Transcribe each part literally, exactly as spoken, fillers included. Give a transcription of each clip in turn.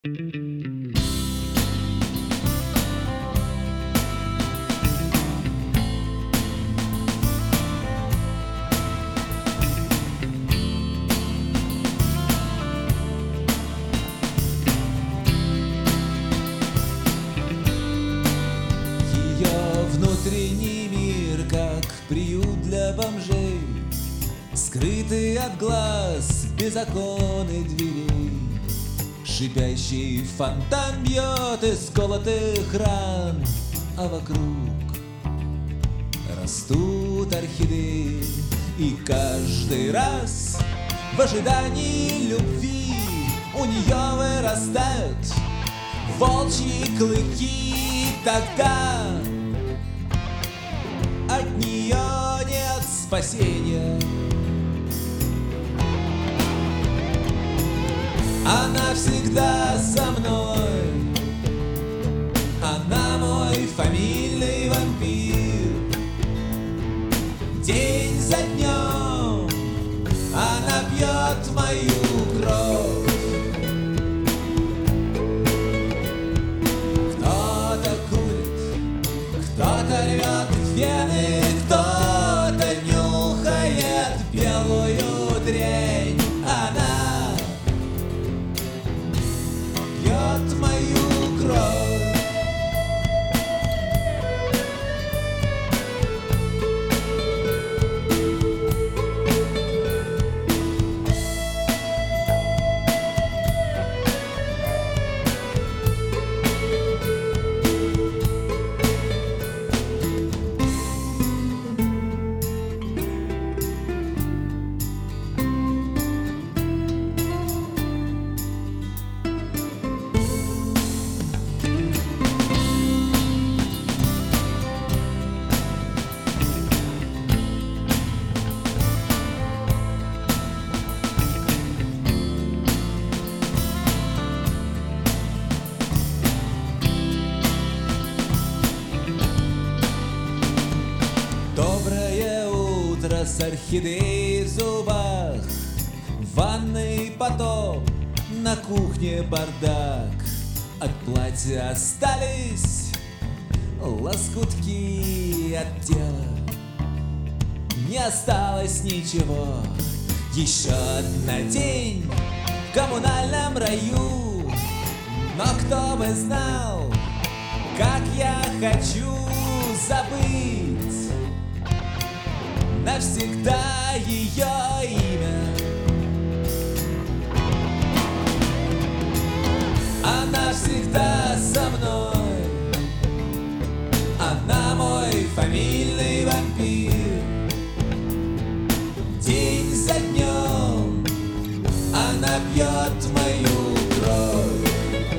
Внутренний мир, как приют для бомжей, скрытый от глаз беззаконной дверей. Шипящий фонтан бьет из колотых ран, а вокруг растут орхидеи. И каждый раз в ожидании любви у нее вырастают волчьи клыки. Тогда от нее нет спасения. Она всегда со мной, она мой фамильный вампир. День за днем она пьет мою кровь. Кто-то курит, кто-то рвет вены, кто-то нюхает белую дрянь. Она пьет мою кровь. Доброе утро с орхидеей в зубах, в ванной потоп, на кухне бардак. От платья остались лоскутки от тела, не осталось ничего. Еще одна день в коммунальном раю, но кто бы знал, как я хочу забыть навсегда ее имя. Она всегда со мной, она мой фамильный вампир. День за днем она пьет мою кровь.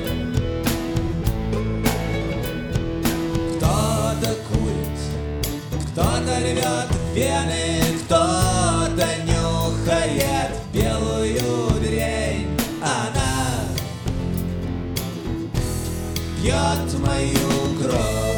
Кто-то курит, кто-то рвет вены, кто-то нюхает белую дрянь. Она пьет мою кровь.